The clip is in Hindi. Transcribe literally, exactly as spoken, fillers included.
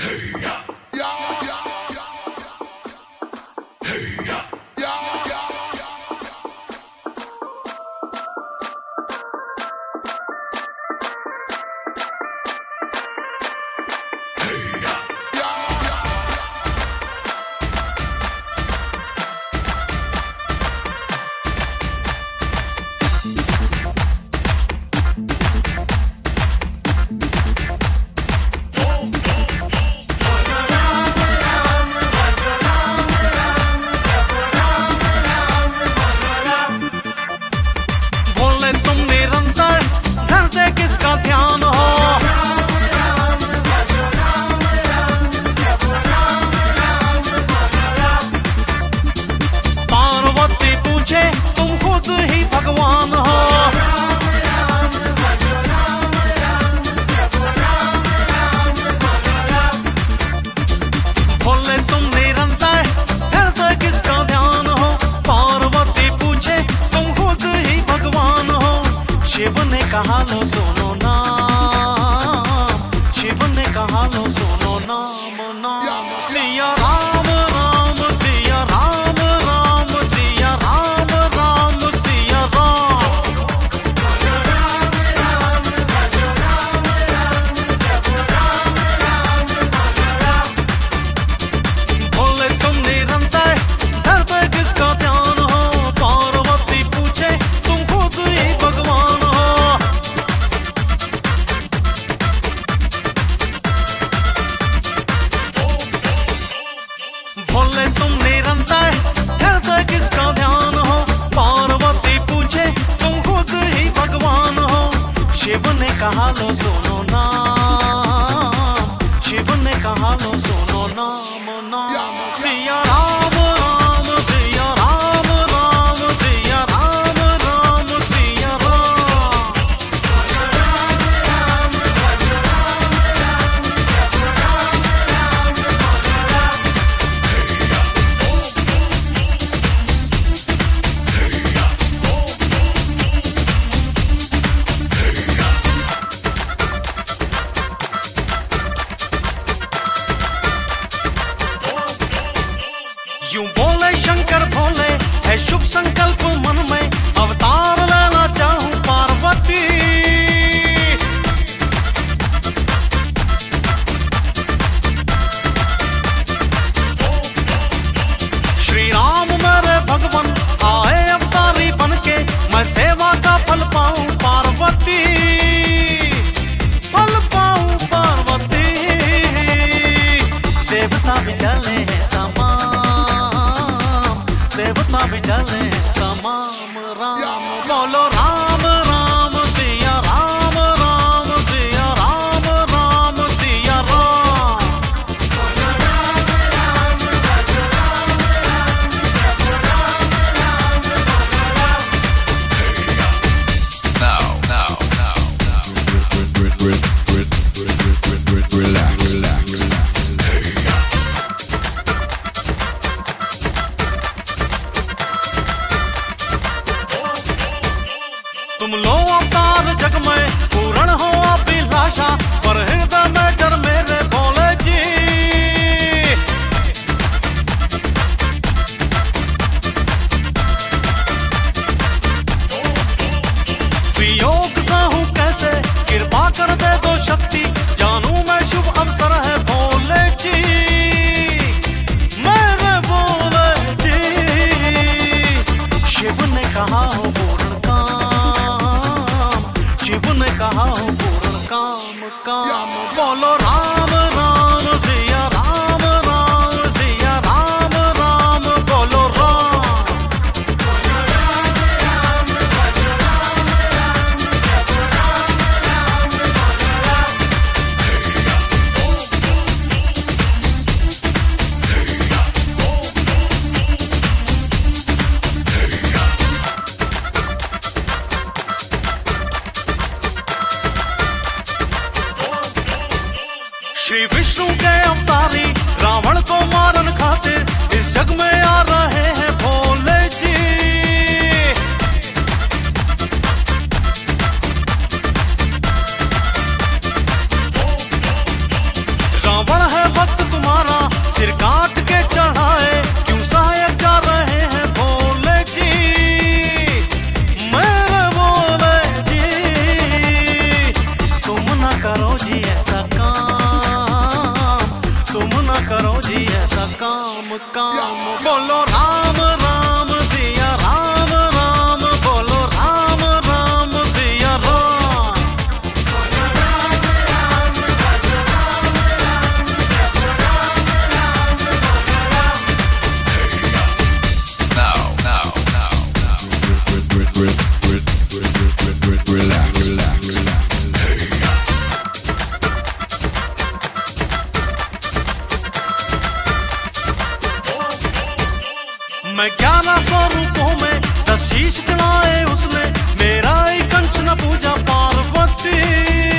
कहा लो सुनो नाम, शिव ने कहा लो सुनो नाम नाम। सिया राम राम सिया राम राम सिया राम राम सिया राम। भोले तुम निरंतर धर पे किसका ध्यान हो, पार्वती पूछे तुम खुद ही भगवान हो। भोले तुम निरंतर हृदय किसका ध्यान हो, पार्वती पूछे तुम खुद ही भगवान हो। शिव ने कहा लो सुनो नाम, शिव ने कहा लो सुनो नाम नाम। सिया राम राम सिया राम राम सिया राम राम सिया राम। यूं बोले शंकर भोले है शुभ संकल्प मन में, अवतार लेना चाहूं पार्वती। श्री राम मेरे भगवान आए अवतारी बनके, मैं सेवा का फल पाऊं पार्वती, फल पाऊं पार्वती। देवता भी चले हैं तमाम, देवता भी चले तमाम। राम बोलो Ram Ram Siya Ram Ram Siya Ram Ram Siya Ram. Now, now, now, now. Relax, relax. तुम लो अवतार जग में पूर्ण हो अभिलाषा, पर हृदय में डर मेरे भोले जी। वियोग सा हूं कैसे कृपा कर दे दो शक्ति, जानू मैं शुभ अवसर है भोले जी, मेरे भोले जी। शिव ने कहा हो पूर्ण काम, शिव ने कहा हो पूर्ण काम काम। बोलो राम राम सिया राम राम सिया राम राम बोलो राम। श्री विष्णु के अवतारी रावण को मारन खातिर इस जग में आ रहे हैं भोले जी। रावण है काम। बोलो राम राम सिया राम राम, बोलो Ram Ram Siya Ram. Now, now, now, now. Relax, relax. Hey. मैं ग्यारह सौ रूपों में दस शीश चढ़ाए उसने, मेरा ही कंच न पूजा पार्वती।